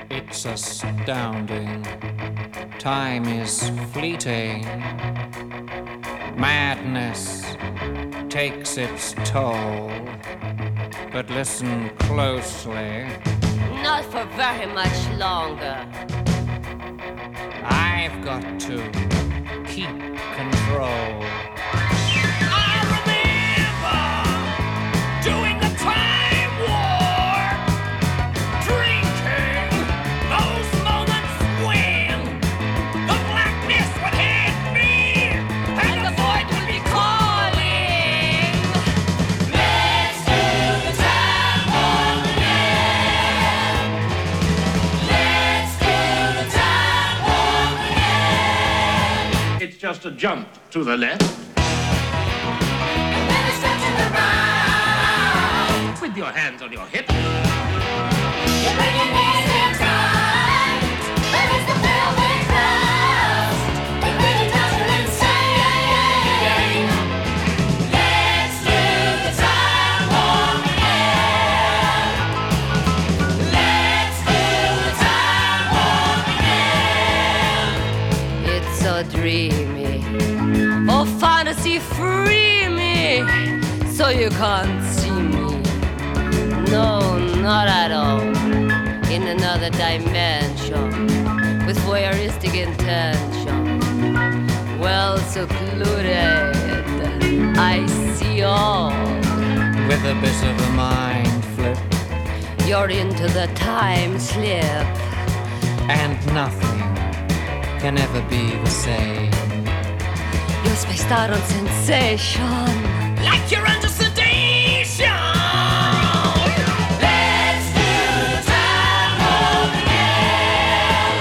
It's astounding. Time is fleeting. Madness takes its toll. But listen closely. Not for very much longer. I've got to keep control. I remember doing the time warp, drinking those moments when the blackness would hit me and the void would be calling. Let's do the time warp again. Let's do the time warp again. It's just a jump to the left. Then a step to the right. With your hands on your hips. You bring your knees in tight. There is the velvet crust. It really does you insane. Let's do the time warp again. Let's do the time warp again. It's so dreamy. Oh, fantasy, free me. So you can't see me. No, not at all. In another dimension. With voyeuristic intention. Well secluded. I see all. With a bit of a mind flip. You're into the time slip. And nothing can ever be the same. You're spaced out on sensation. Like you're under sedation. Let's do the time warp again.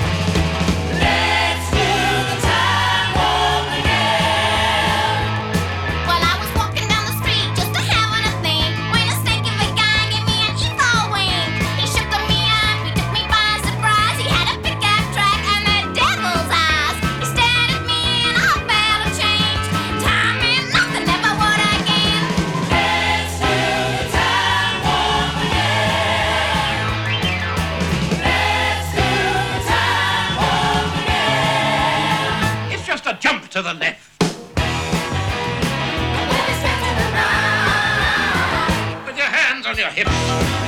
Let's do the time warp again. Well, I was walking down the street just a having a thing when a stinky big guy gave me an evil wink. He shook me up, he took me by surprise. He had a pickup truck and the devil's eyes. He stared at me and I felt a change. Time and nothing ever would again. Let's do the time warp again. Let's do the time warp again. It's just a jump to the left. Then a step to the right. With your hands on your hips.